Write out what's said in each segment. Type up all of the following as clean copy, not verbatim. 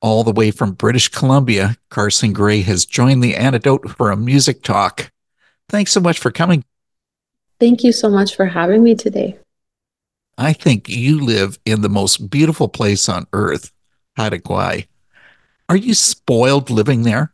All the way from British Columbia, Carson Gray has joined the Antidote for a music talk. Thanks so much for coming. Thank you so much for having me today. I think you live in the most beautiful place on earth, Haida Gwaii. Are you spoiled living there?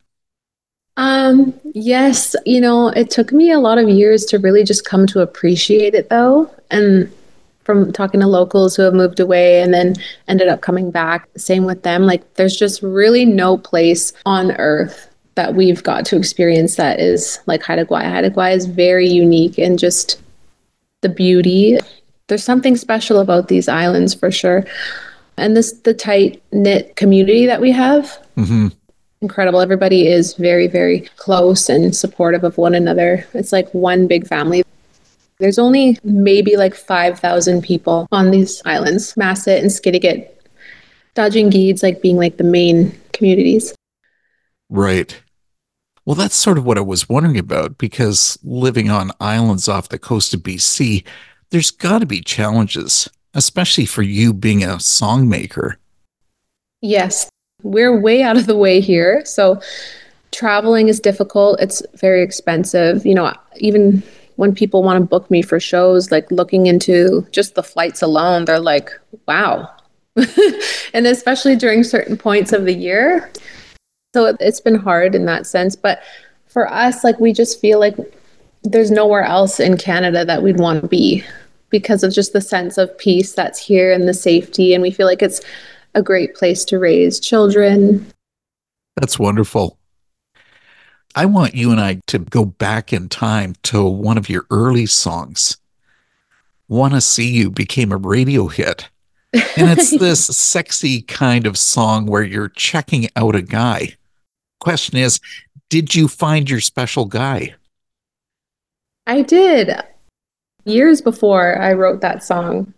Yes, it took me a lot of years to really just come to appreciate it though. And from talking to locals who have moved away and then ended up coming back, same with them. Like there's just really no place on earth that we've got to experience that is like Haida Gwaii. Haida Gwaii is very unique and just the beauty. There's something special about these islands for sure. And the tight knit community that we have. Mm-hmm. Incredible. Everybody is very, very close and supportive of one another. It's like one big family. There's only maybe like 5,000 people on these islands, Masset and Skidegate, Dodging Geeds like being like the main communities. Right. Well, that's sort of what I was wondering about because living on islands off the coast of BC, there's got to be challenges, especially for you being a songmaker. Yes, we're way out of the way here. So traveling is difficult. It's very expensive. Even when people want to book me for shows, like looking into just the flights alone, they're like, wow. And especially during certain points of the year. So it's been hard in that sense. But for us, like we just feel like there's nowhere else in Canada that we'd want to be because of just the sense of peace that's here and the safety. And we feel like it's a great place to raise children. That's wonderful. I want you and I to go back in time to one of your early songs. Wanna See You became a radio hit. And it's this sexy kind of song where you're checking out a guy. Question is, did you find your special guy? I did years before I wrote that song.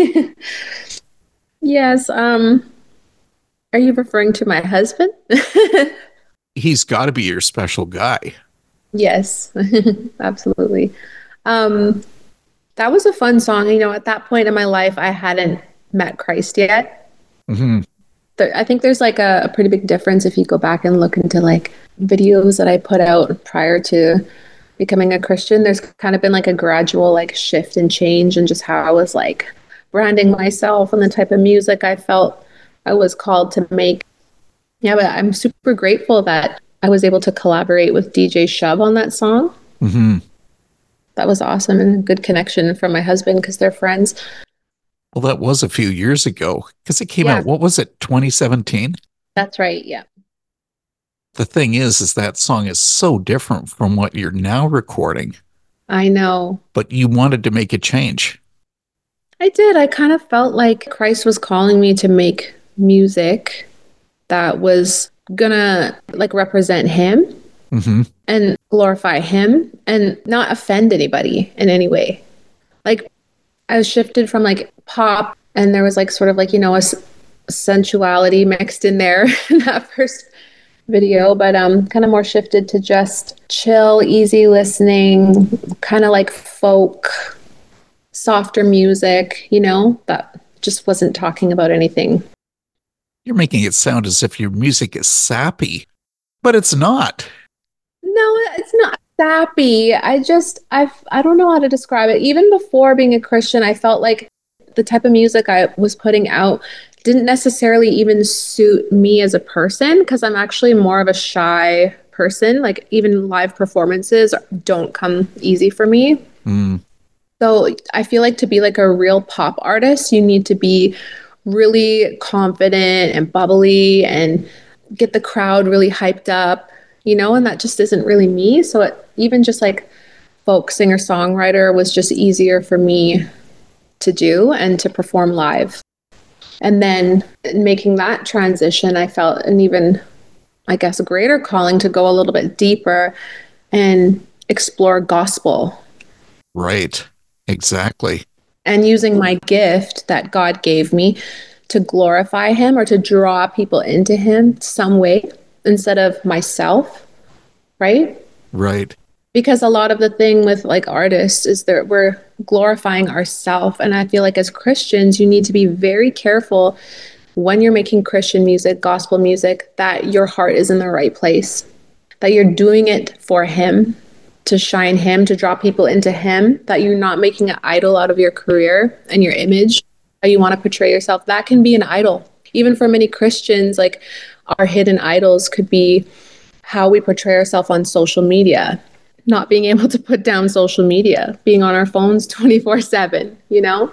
Yes. Are you referring to my husband? He's got to be your special guy. Yes, absolutely. Um, that was a fun song. At that point in my life, I hadn't met Christ yet. Hmm. I think there's like a pretty big difference if you go back and look into like videos that I put out prior to becoming a Christian. There's kind of been like a gradual like shift and change and just how I was like branding myself and the type of music I felt I was called to make. Yeah, but I'm super grateful that I was able to collaborate with DJ Shub on that song. Hmm. That was awesome and a good connection from my husband because they're friends. Well, that was a few years ago because it came Yeah, out, what was it, 2017? that's right. Yeah, The thing is that song is so different from what you're now recording, I know. but you wanted to make a change. I did. I kind of felt like Christ was calling me to make music that was gonna like represent him Hmm. and glorify him and not offend anybody in any way. Like I shifted from like pop and there was like sort of like, sensuality mixed in there in that first video, but kind of more shifted to just chill, easy listening, kind of like folk, softer music, that just wasn't talking about anything. You're making it sound as if your music is sappy, but it's not. No, it's not sappy. I don't know how to describe it. Even before being a Christian, I felt like the type of music I was putting out didn't necessarily even suit me as a person because I'm actually more of a shy person. Like even live performances don't come easy for me. Mm, So I feel like to be like a real pop artist, you need to be really confident and bubbly and get the crowd really hyped up, and that just isn't really me. So even just like folk singer songwriter was just easier for me to do and to perform live. And then making that transition, I felt an even, I guess, a greater calling to go a little bit deeper and explore gospel right. Exactly. and using my gift that God gave me to glorify him or to draw people into him some way instead of myself, right? Right. Because a lot of the thing with like artists is that we're glorifying ourselves. And I feel like as Christians, you need to be very careful when you're making Christian music, gospel music, that your heart is in the right place, that you're doing it for Him, to shine Him, to draw people into Him, that you're not making an idol out of your career and your image, how you want to portray yourself. That can be an idol. Even for many Christians, like our hidden idols could be how we portray ourselves on social media, not being able to put down social media, being on our phones 24/7, you know?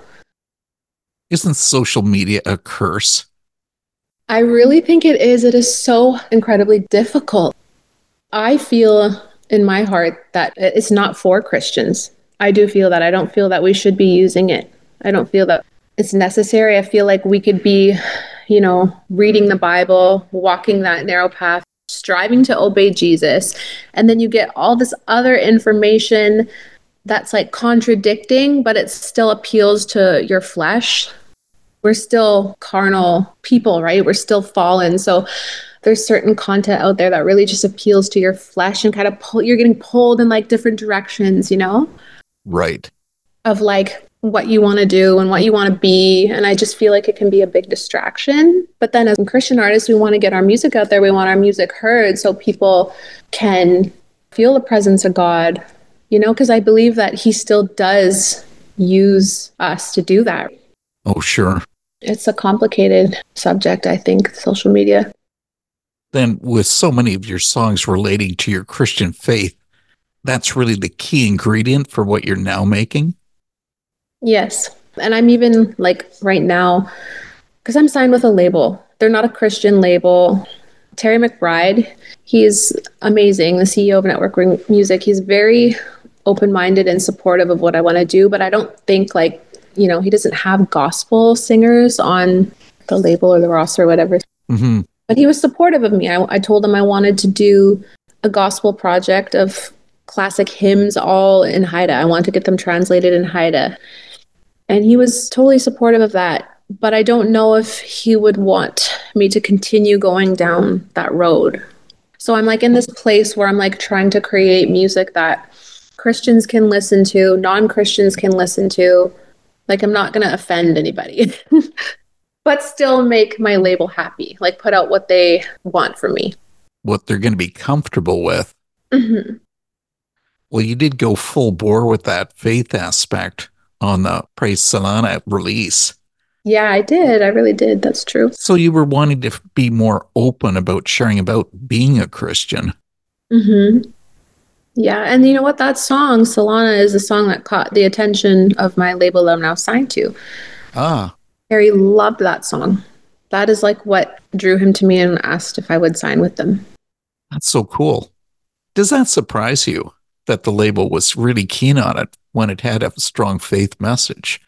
Isn't social media a curse? I really think it is. It is so incredibly difficult. I feel in my heart that it's not for Christians. I do feel that. I don't feel that we should be using it. I don't feel that it's necessary. I feel like we could be, reading the Bible, walking that narrow path, striving to obey Jesus. And then you get all this other information that's like contradicting, but it still appeals to your flesh. We're still carnal people, right? We're still fallen. So there's certain content out there that really just appeals to your flesh and kind of you're getting pulled in like different directions, Right. of like what you want to do and what you want to be. And I just feel like it can be a big distraction. But then as Christian artists, we want to get our music out there. We want our music heard so people can feel the presence of God, because I believe that He still does use us to do that. Oh, sure. It's a complicated subject, I think, social media. Then with so many of your songs relating to your Christian faith, that's really the key ingredient for what you're now making? Yes. And I'm even like right now, because I'm signed with a label. They're not a Christian label. Terry McBride, he's amazing, the CEO of Network Music. He's very open-minded and supportive of what I want to do, but I don't think he doesn't have gospel singers on the label or the roster or whatever. Mm-hmm. But he was supportive of me. I told him I wanted to do a gospel project of classic hymns all in Haida. I wanted to get them translated in Haida. And he was totally supportive of that. But I don't know if he would want me to continue going down that road. So I'm like in this place where I'm like trying to create music that Christians can listen to, non-Christians can listen to. Like I'm not going to offend anybody, but still make my label happy, like put out what they want from me. What they're going to be comfortable with. Mm-hmm. Well, you did go full bore with that faith aspect on the Praise Solana release. Yeah, I did. I really did. That's true. So you were wanting to be more open about sharing about being a Christian. Mm-hmm. Yeah. And you know what? That song, Solana, is a song that caught the attention of my label that I'm now signed to. Ah. Harry loved that song. That is like what drew him to me and asked if I would sign with them. That's so cool. Does that surprise you that the label was really keen on it when it had a strong faith message?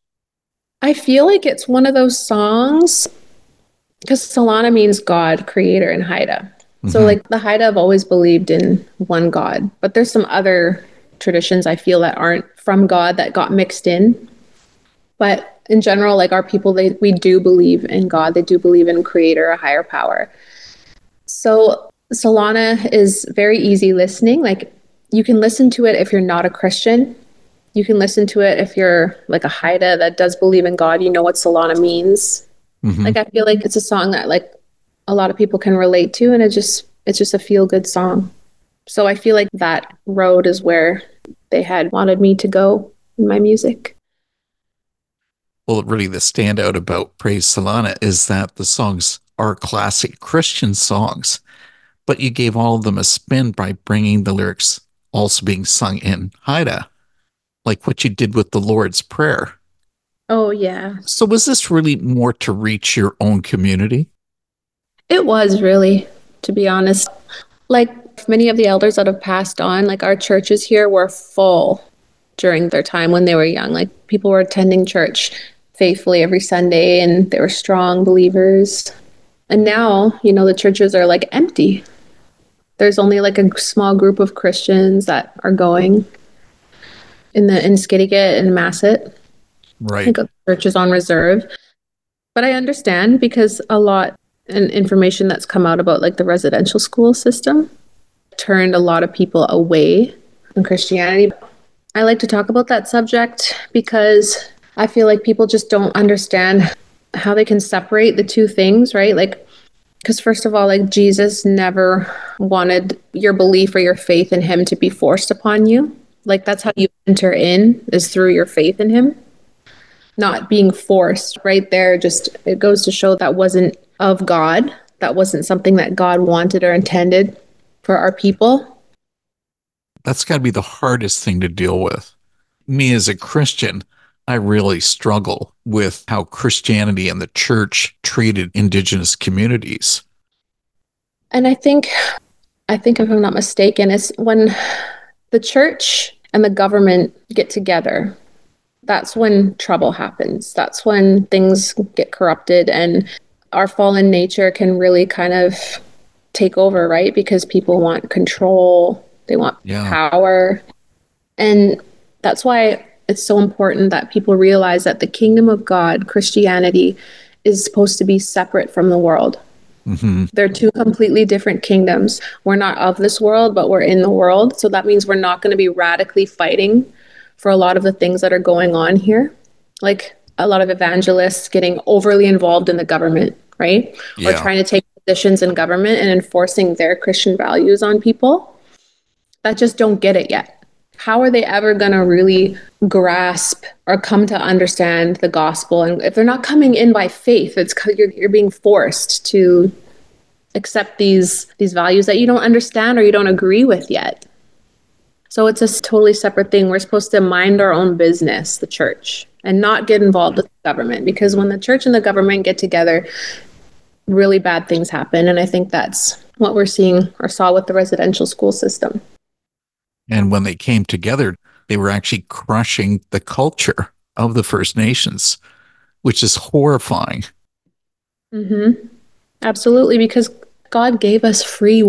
I feel like it's one of those songs because Solana means God, creator in Haida. So like the Haida have always believed in one God, but there's some other traditions I feel that aren't from God that got mixed in. But in general, like our people, we do believe in God. They do believe in creator, a higher power. So Solana is very easy listening. Like you can listen to it if you're not a Christian. You can listen to it if you're like a Haida that does believe in God. You know what Solana means. Mm-hmm. Like I feel like it's a song that like a lot of people can relate to, and it's just a feel good song. So I feel like that road is where they had wanted me to go in my music. Well, really the standout about Praise Solana is that the songs are classic Christian songs, but you gave all of them a spin by bringing the lyrics also being sung in Haida, like what you did with the Lord's Prayer. Oh, yeah. So was this really more to reach your own community? It was really, to be honest. Like many of the elders that have passed on, like our churches here were full during their time when they were young. Like people were attending church faithfully every Sunday and they were strong believers. And now, the churches are like empty. There's only like a small group of Christians that are going in Skidegate and Masset. Right. I think the church is on reserve. But I understand because a lot and information that's come out about like the residential school system turned a lot of people away from Christianity. I like to talk about that subject because I feel like people just don't understand how they can separate the two things, right? Like, because first of all, like Jesus never wanted your belief or your faith in him to be forced upon you. Like that's how you enter in is through your faith in him, not being forced right there. Just it goes to show that wasn't of God. That wasn't something that God wanted or intended for our people. That's got to be the hardest thing to deal with. Me as a Christian, I really struggle with how Christianity and the church treated indigenous communities. And I think if I'm not mistaken, it's when the church and the government get together, that's when trouble happens. That's when things get corrupted and our fallen nature can really kind of take over, right? Because people want control, they want Yeah. power. And that's why it's so important that people realize that the kingdom of God, Christianity, is supposed to be separate from the world. Hmm. They're two completely different kingdoms. We're not of this world, but we're in the world. So that means we're not going to be radically fighting for a lot of the things that are going on here. Like a lot of evangelists getting overly involved in the government, right? Or Yeah. trying to take positions in government and enforcing their Christian values on people that just don't get it yet. How are they ever going to really grasp or come to understand the gospel? And if they're not coming in by faith, it's because you're being forced to accept these values that you don't understand or you don't agree with yet. So it's a totally separate thing. We're supposed to mind our own business, the church, and not get involved with the government, because when the church and the government get together, really bad things happen. And I think that's what we're seeing or saw with the residential school system. And when they came together, they were actually crushing the culture of the First Nations, which is horrifying. Mm-hmm. Absolutely, because God gave us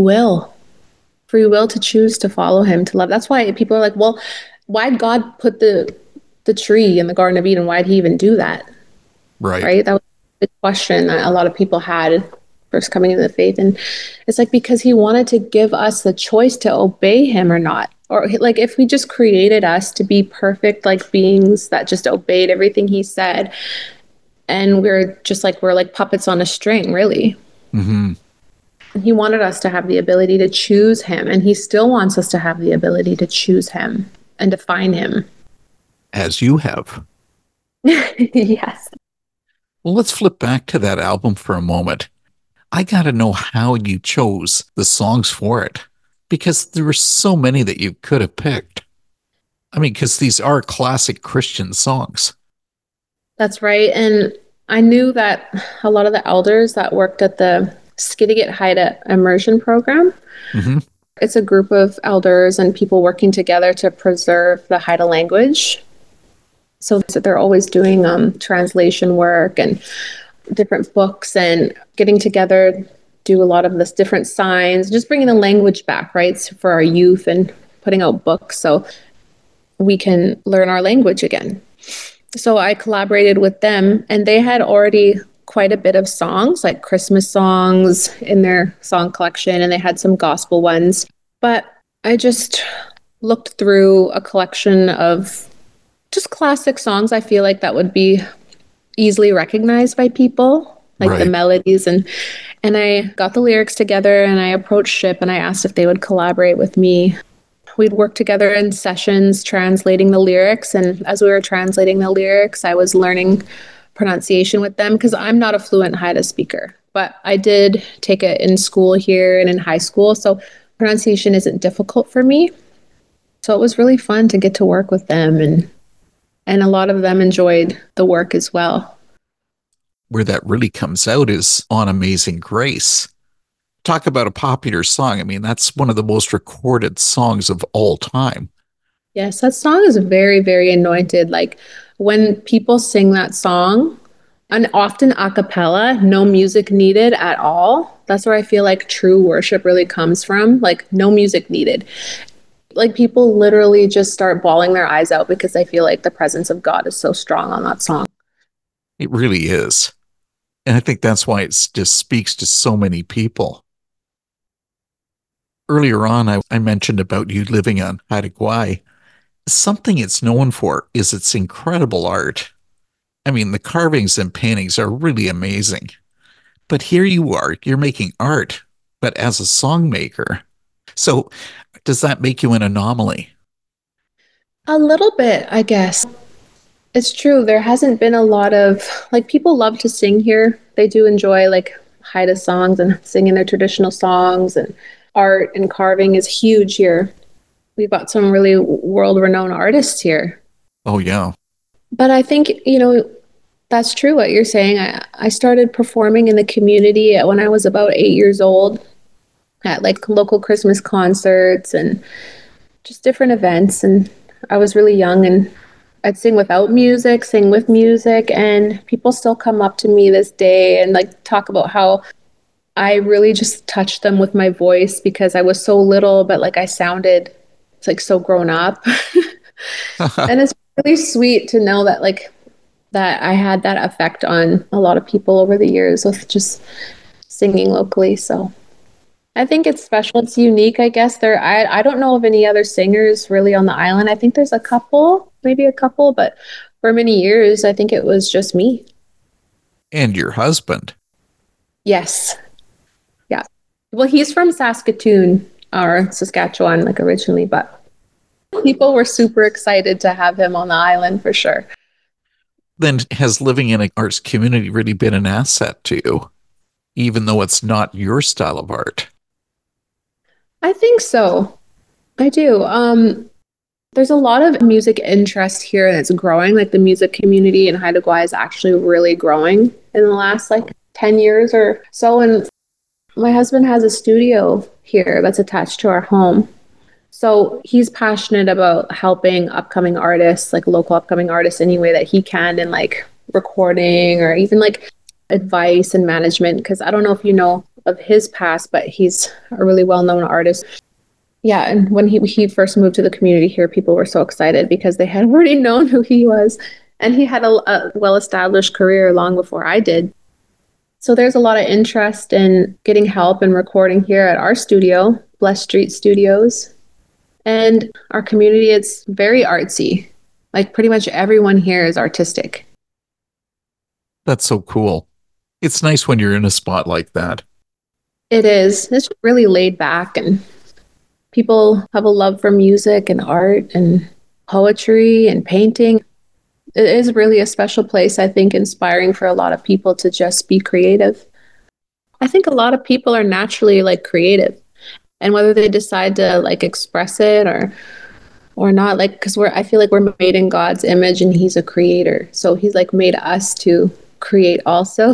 free will to choose to follow him, to love. That's why people are like, well, why'd God put the tree in the Garden of Eden? Why'd he even do that? Right. Right? That was a big question that a lot of people had first coming into the faith. And it's like because he wanted to give us the choice to obey him or not. Or like if we just created us to be perfect like beings that just obeyed everything he said, and we're like puppets on a string, really. Hmm. He wanted us to have the ability to choose him, and he still wants us to have the ability to choose him and define him. As you have. Yes. Well, let's flip back to that album for a moment. I got to know how you chose the songs for it because there were so many that you could have picked. I mean, because these are classic Christian songs. That's right. And I knew that a lot of the elders that worked at the Skidegate Haida immersion program, Hmm. it's a group of elders and people working together to preserve the Haida language. So they're always doing translation work and different books and getting together, do a lot of this different signs, just bringing the language back, right, for our youth and putting out books so we can learn our language again. So I collaborated with them, and they had already quite a bit of songs, like Christmas songs in their song collection, and they had some gospel ones. But I just looked through a collection of just classic songs I feel like that would be easily recognized by people, like the Right. melodies, and I got the lyrics together and I approached Ship and I asked if they would collaborate with me. We'd work together in sessions translating the lyrics, and as we were translating the lyrics, I was learning pronunciation with them because I'm not a fluent Haida speaker, but I did take it in school here and in high school, so pronunciation isn't difficult for me. So it was really fun to get to work with them, and a lot of them enjoyed the work as well. Where that really comes out is on Amazing Grace. Talk about a popular song. I mean, that's one of the most recorded songs of all time. Yes, that song is very, very anointed. Like when people sing that song, and often a cappella, no music needed at all. That's where I feel like true worship really comes from. Like no music needed. Like people literally just start bawling their eyes out because I feel like the presence of God is so strong on that song. It really is. And I think that's why it just speaks to so many people. Earlier on, I mentioned about you living on Haida Gwaii. Something it's known for is its incredible art. I mean, the carvings and paintings are really amazing. But here you are, you're making art, but as a song maker. So does that make you an anomaly? A little bit, I guess. It's true. There hasn't been a lot of like people love to sing here. They do enjoy like Haida songs and singing their traditional songs, and art and carving is huge here. We've got some really world renowned artists here. Oh, yeah. But I think, that's true what you're saying. I started performing in the community when I was about 8 years old at like local Christmas concerts and just different events. And I was really young and I'd sing without music, sing with music, and people still come up to me this day and like talk about how I really just touched them with my voice because I was so little, but like I sounded like so grown up. And it's really sweet to know that like that I had that effect on a lot of people over the years with just singing locally. So I think it's special. It's unique, I guess. I don't know of any other singers really on the island. I think there's a couple, maybe a couple, but for many years, I think it was just me. And your husband. Yes. Yeah. Well, he's from Saskatoon or Saskatchewan, like originally, but people were super excited to have him on the island for sure. Then has living in an arts community really been an asset to you, even though it's not your style of art? I think so. I do. There's a lot of music interest here that's growing. Like the music community in Haida Gwaii is actually really growing in the last like 10 years or so. And my husband has a studio here that's attached to our home. So he's passionate about helping upcoming artists, like local upcoming artists, any way that he can, and like recording or even like advice and management. Because I don't know if you know of his past, but he's a really well known artist. Yeah, and when he first moved to the community here, people were so excited because they had already known who he was, and he had a well established career long before I did. So there's a lot of interest in getting help and recording here at our studio, Bless Street Studios. And our community, it's very artsy. Like pretty much everyone here is artistic. That's so cool. It's nice when you're in a spot like that. It is. It's really laid back and people have a love for music and art and poetry and painting. It is really a special place, I think, inspiring for a lot of people to just be creative. I think a lot of people are naturally like creative and whether they decide to like express it or not, like because I feel like we're made in God's image and he's a creator. So he's like made us to create also.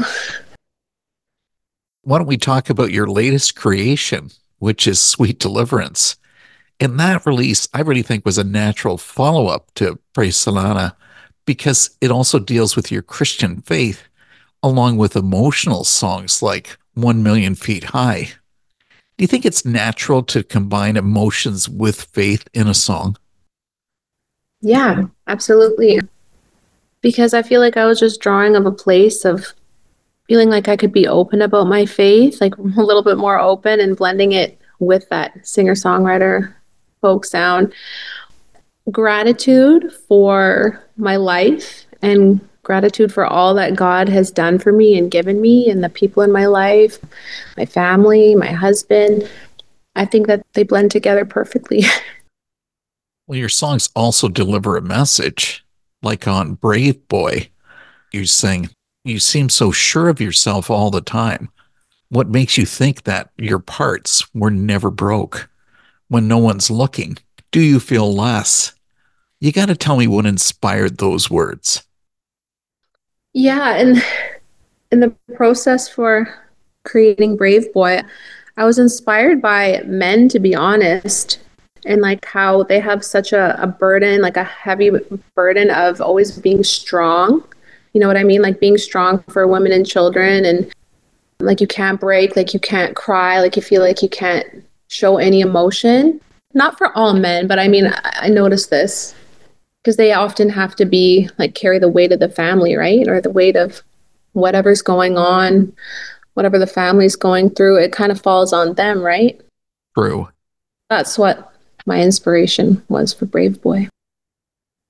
Why don't we talk about your latest creation, which is Sweet Deliverance? And that release, I really think, was a natural follow up to Praise Salana because it also deals with your Christian faith along with emotional songs like 1 Million Feet High. Do you think it's natural to combine emotions with faith in a song? Yeah, absolutely. Because I feel like I was just drawing of a place of feeling like I could be open about my faith, like a little bit more open and blending it with that singer songwriter folk sound. Gratitude for my life and gratitude for all that God has done for me and given me and the people in my life, my family, my husband. I think that they blend together perfectly. Well, your songs also deliver a message, like on Brave Boy. You sing, "You seem so sure of yourself all the time. What makes you think that your parts were never broke? When no one's looking, do you feel less?" You got to tell me what inspired those words. Yeah, and in the process for creating Brave Boy, I was inspired by men, to be honest, and like how they have such a burden, like a heavy burden of always being strong. You know what I mean? Like being strong for women and children, and like you can't break, like you can't cry, like you feel like you can't show any emotion. Not for all men, but I mean, I noticed this because they often have to be like carry the weight of the family, right? Or the weight of whatever's going on, whatever the family's going through, it kind of falls on them, right? True. That's what my inspiration was for Brave Boy.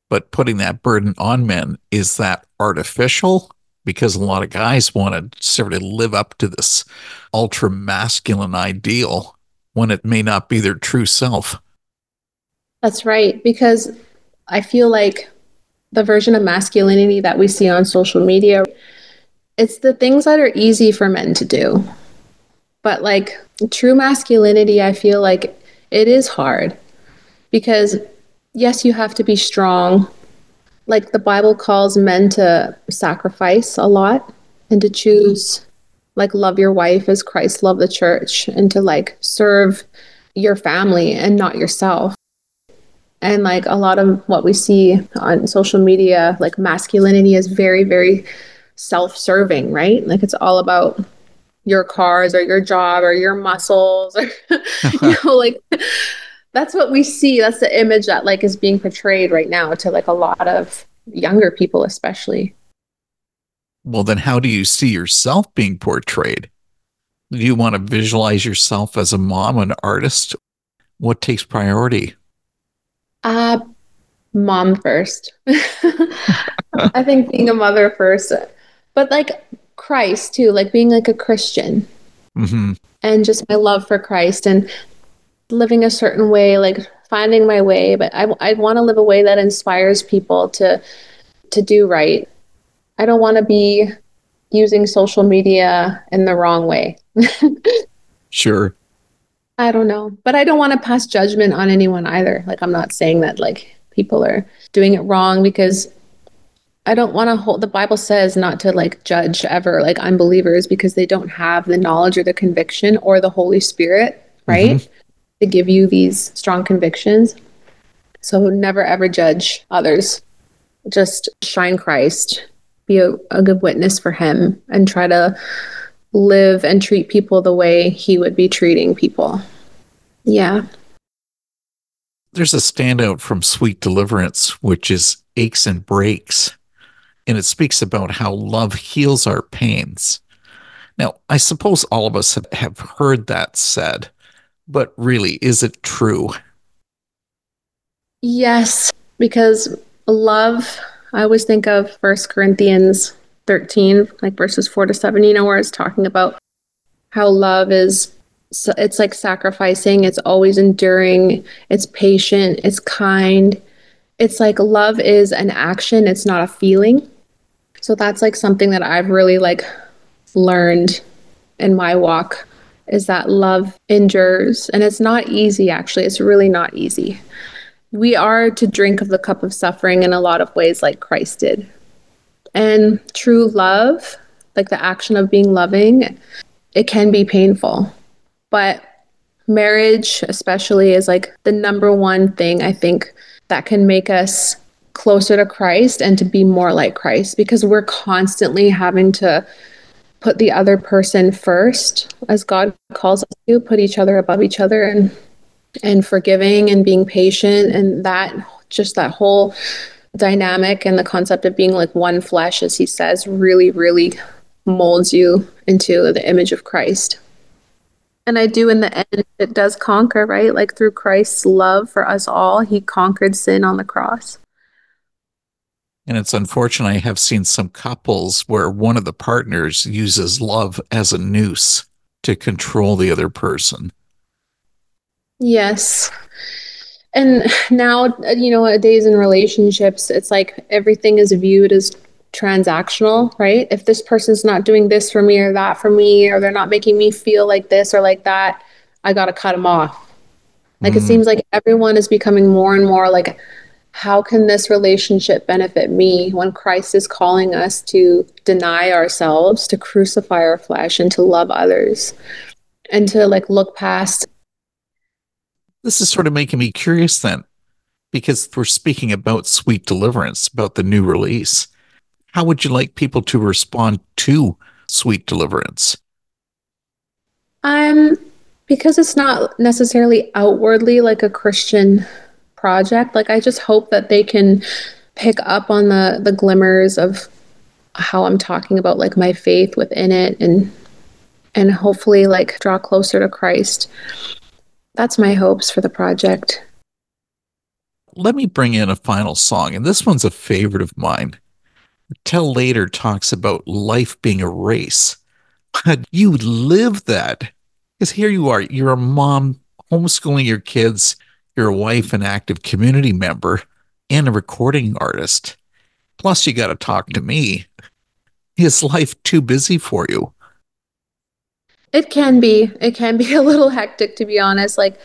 But putting that burden on men, is that artificial? Because a lot of guys want to sort of live up to this ultra masculine ideal when it may not be their true self. That's right. Because I feel like the version of masculinity that we see on social media, it's the things that are easy for men to do. But like true masculinity, I feel like it is hard because, yes, you have to be strong. Like the Bible calls men to sacrifice a lot and to choose, like, love your wife as Christ loved the church and to like serve your family and not yourself. And like a lot of what we see on social media, like masculinity is very, very self serving, right? Like it's all about your cars or your job or your muscles or like that's what we see. That's the image that like is being portrayed right now to like a lot of younger people especially. Well, then how do you see yourself being portrayed? Do you want to visualize yourself as a mom, an artist? What takes priority? uh Mom first. I think being a mother first, but like Christ too, like being like a Christian Hmm. and just my love for Christ and living a certain way, like finding my way. But I want to live a way that inspires people to do right. I don't want to be using social media in the wrong way. Sure. I don't know, but I don't want to pass judgment on anyone either. Like I'm not saying that like people are doing it wrong because I don't want to hold, the Bible says not to like judge ever like unbelievers because they don't have the knowledge or the conviction or the Holy Spirit, Hmm. right? To give you these strong convictions. So never ever judge others. Just shine Christ, be a good witness for him, and try to live and treat people the way he would be treating people. Yeah. There's a standout from Sweet Deliverance, which is Aches and Breaks, and it speaks about how love heals our pains. Now, I suppose all of us have heard that said, but really, is it true? Yes, because love, I always think of First Corinthians 13, like verses 4 to 7, where it's talking about how love is, so it's like sacrificing, it's always enduring, it's patient, it's kind. It's like love is an action, it's not a feeling. So that's like something that I've really like learned in my walk is that love endures and it's not easy actually. It's really not easy. We are to drink of the cup of suffering in a lot of ways like Christ did. And true love, like the action of being loving, it can be painful. But marriage, especially, is like the number one thing I think that can make us closer to Christ and to be more like Christ because we're constantly having to put the other person first as God calls us to put each other above each other and forgiving and being patient and that just that whole dynamic and the concept of being like one flesh as he says really really molds you into the image of Christ. And I do in the end, it does conquer, right? Like through Christ's love for us all, he conquered sin on the cross. And it's unfortunate. I have seen some couples where one of the partners uses love as a noose to control the other person. Yes. And now, nowadays in relationships, it's like everything is viewed as transactional, right? If this person's not doing this for me or that for me, or they're not making me feel like this or like that, I got to cut them off. Like it Mm, seems like everyone is becoming more and more like, how can this relationship benefit me when Christ is calling us to deny ourselves, to crucify our flesh, and to love others, and to like look past. this is sort of making me curious then, because we're speaking about Sweet Deliverance, about the new release. How would you like people to respond to Sweet Deliverance? Um, because it's not necessarily outwardly like a Christian project. Like I just hope that they can pick up on the glimmers of how I'm talking about like my faith within it and hopefully like draw closer to Christ. That's my hopes for the project. let me bring in a final song, and this one's a favorite of mine. Tell Later talks about life being a race, but you live that. Because here you are, you're a mom homeschooling your kids, you're a wife, an active community member, and a recording artist. Plus, you got to talk to me. Is life too busy for you? It can be. It can be a little hectic, to be honest. Like,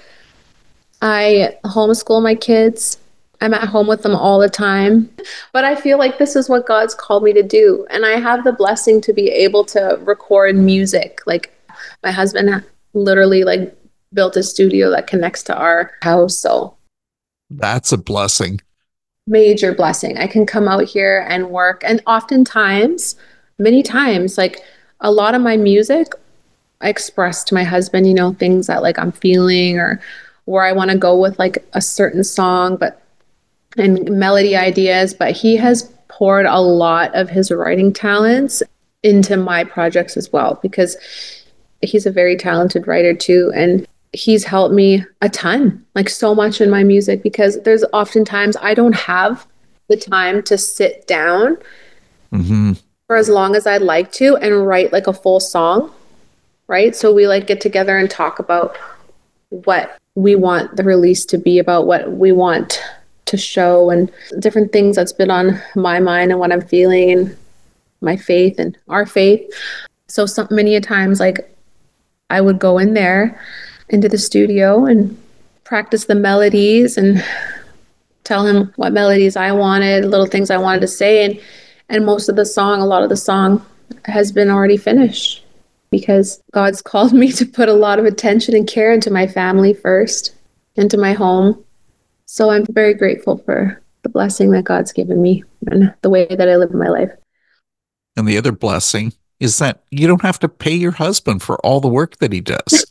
I homeschool my kids. I'm at home with them all the time. But I feel like this is what God's called me to do. And I have the blessing to be able to record music. Like, my husband literally like built a studio that connects to our house. So That's a blessing. major blessing. I can come out here and work. And oftentimes, many times, like a lot of my music, I express to my husband, things that like I'm feeling or where I want to go with like a certain song, but and melody ideas. But he has poured a lot of his writing talents into my projects as well, because he's a very talented writer too. And he's helped me a ton, like so much in my music, because there's oftentimes I don't have the time to sit down Hmm. for as long as I'd like to and write like a full song, right? So we like get together and talk about what we want the release to be about, what we want to show, and different things that's been on my mind and what I'm feeling and my faith and our faith. So many a times, like I would go in there into the studio and practice the melodies and tell him what melodies I wanted, little things I wanted to say. And most of the song, a lot of the song has been already finished, because God's called me to put a lot of attention and care into my family first, into my home. So I'm very grateful for the blessing that God's given me and the way that I live my life. And the other blessing is that you don't have to pay your husband for all the work that he does.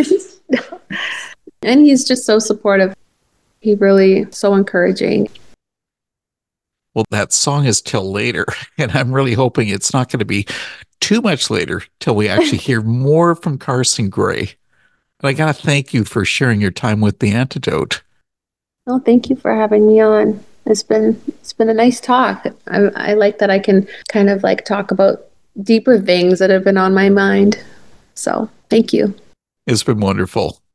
And he's just so supportive. He really so encouraging. Well, that song is Till Later, and I'm really hoping it's not going to be too much later till we actually hear more from Carson Gray. And I got to thank you for sharing your time with The Antidote. Well, thank you for having me on. It's been a nice talk. I like that I can kind of like talk about deeper things that have been on my mind. So thank you. It's been wonderful.